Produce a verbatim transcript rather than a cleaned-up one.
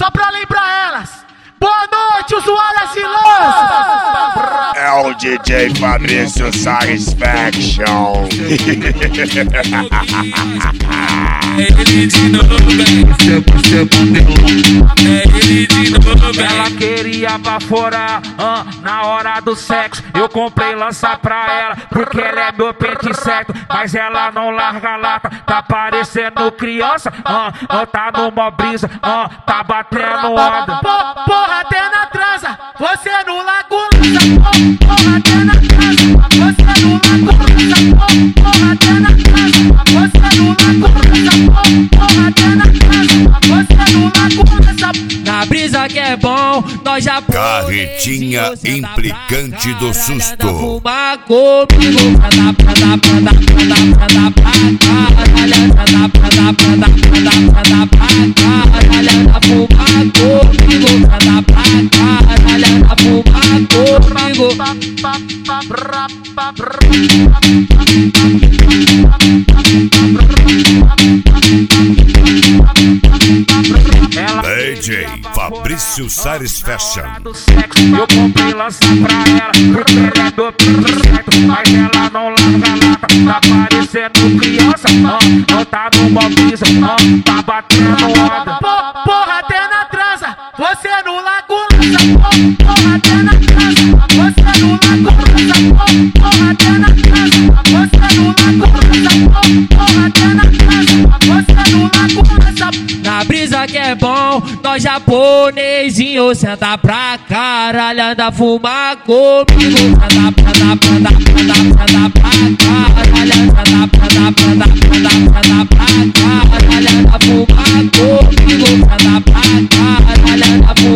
só pra lembrar elas. Boa noite, usuárias e lanças. É o D J Fabrício Satisfaction. É ele de novo, é ele de novo. Ela queria baforar uh, na hora do sexo. Eu comprei lança pra ela, porque ela é meu pente certo. Mas ela não larga a lata, tá parecendo criança. Uh, uh, tá numa brisa, uh, tá batendo onda. Porra, até na transa, você no lago lança. Porra, até na transa, você no lago lança. Porra, até na transa, você no lago lança. Porra, até na transa, você no lago lança. Na brisa que é bom, nós já Carretinha implicante do susto. Fumar comigo, pra dar, pra dar, pra dar, pra dar, pra dar pra caralho, pra dar, pra dar, pra dar, pra dar, pra dar pra caralho, fumar comigo, pra dar pra caralho, fumar comigo. D J Fabrício Satisfaction. Eu comprei lança pra ela, porque ela é do pinto certo. Mas ela não larga a lata, tá parecendo criança. Ó, ó, tá numa brisa, ó, tá batendo onda. Porra, até na transa, você no lago lança. Porra, até na transa, você no lago lança. Porra, até na transa, você no lago lança. Porra, até na transa, você no lago lança. Na brisa que é bom, nós japonesinho senta pra caralho, anda fumar comigo, senta pra dar, pra dar, pra dar, pra dar pra caralho, senta pra dar, pra dar, pra dar, pra dar pra caralho, anda fumar comigo, senta pra caralho, anda fumar